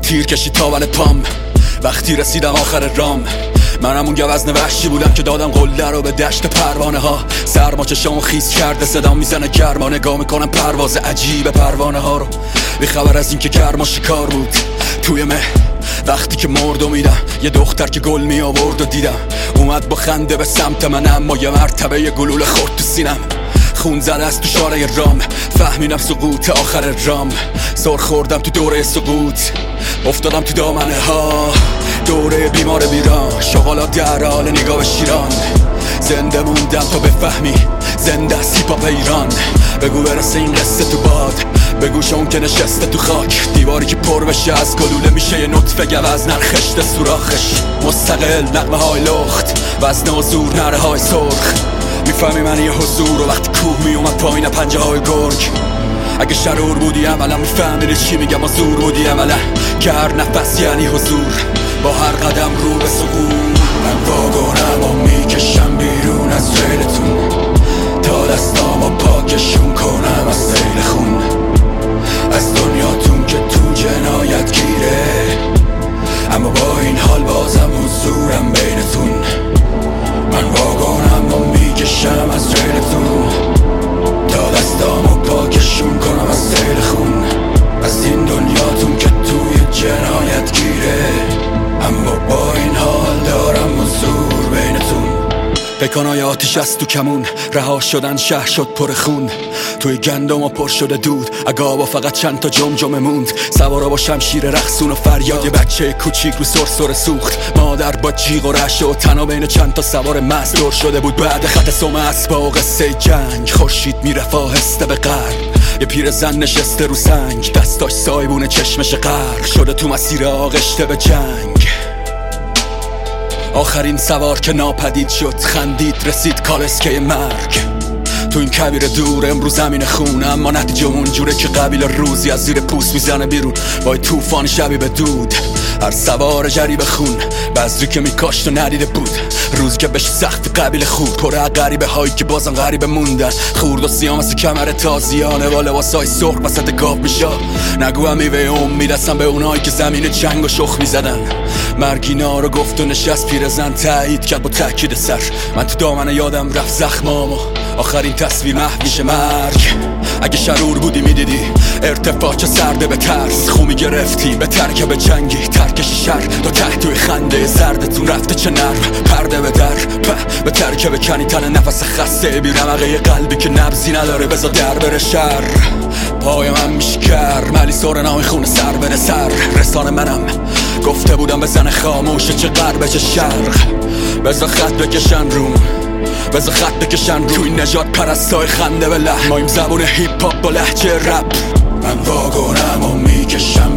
تیر کشید تاول پام وقتی رسیدم آخر رام. منم اون گوزن وحشی بودم که دادم قله رو به دشت پروانه ها. سرما چشامو خیس کرده صدام میزنه گرما، نگاه میکنم پرواز عجیب پروانه ها رو. بی خبر از این که گرما شکار بود توی مه. وقتی که مرد و میدم یه دختر که گل می آورد و دیدم اومد با خنده به سمت من، اما یه مرتبه یه گلوله خورد تو سینم. خون زده از تو شارع رام، فهمیدم سقوط آخر رام. سر خوردم تو دوره سقوط، افتادم تو دامنه ها. دوره بیمار بیران، شغالات در حال نگاه به شیران. زنده موندم تا بفهمی زنده است هیپ هاپ ایران. بگو برسه این قصه تو باد، بگوش اون که نشسته تو خاک. دیواری که پر بشه از گلوله میشه یه نطفه گوز نرخشته سوراخش. مستقل نغمه های لخت، وزن و زور نره های سرخ. میفهمی من یه حضور و وقتی کوه میومد پایین پنجه های گرگ. اگه شرور بودی عملا میفهمیدی چی میگم، و زور بودی عملا که هر نفس یعنی حضور. با هر قدم رو به سقوط من واگنم و میکشم بیرون از ریلتون، تا دستامو پاکشون کنم از سیل خون. از دنیاتون که تو جنایت گیره، اما با این حال بازم حضورم بینتون. من واگنم و میکشم از ریلتون، تا دستامو پاکشون کنم از سیل خون. از این دنیاتون که توی جنایت گیره، اما با این حال دارم حضور بینتون. پیکانای آتیش از تو کمون، رها شدن شهر شد پر خون. توی گندم و پر شده دود، اگابا فقط چند تا جمجمه موند. سوارا با شمشیر رقصون و فریاد، یه بچه کوچیک رو سرسره سوخت. مادر با جیغ و رعشه و تنها بین چند تا سوار مست دور شده بود. بعد خط سم اسبا قصه جنگ، خورشید میرفت آهسته به غرب. یه پیرزن نشسته رو سنگ، دستاش سایبون چشمش غرق شده تو مسیر آغشته به جنگ. آخرین سوار که ناپدید شد، خندید رسید کالسکه مرگ. تو این کویر دور امروز زمین خون، اما نتیجه اونجوره که قبیل روزی از زیر پوست میزنه بیرون با طوفان شبیه به دود. هر سوار جریب خون، بذری که میکاشت و ندیده بود. روز که بهش سخت قبیل خود، پره غریبه هایی که بازم غریبه موندن. خورد و سیام از کمر تازیانه با لباسای سرخ وسط گاف میشه. نگو هم میوه امید هستم به اونایی که زمین جنگ و شخ میزدن. مرگینا رو گفت و نشست پیرزن تایید کرد با تاکید سر. من تو دامنه یادم رفت زخمامو، آخرین تصویر محو میشه مرگ. اگه شرور بودی میدیدی ارتفاع چه سرده به ترس. خومی گرفتی به ترکب جنگی، ترکش شر تا ته توی خنده زردتون رفته چه نرم. پرده به در به ترکب کنی تن نفس خسته بی رمقه قلبی که نبضی نداره بذار در بره شر. پای من میشکر ملی سورنای خون سر بره سر. رسانه منم گفته بودم بزن خاموشه چه غرب چه شرق. بذار خط بکشن روم، بذار خط بکشن رو این نجات پرستای خنده به لحن. ما این زبون هیپ هاپ با لهجه رپ. من واگنم و میکشم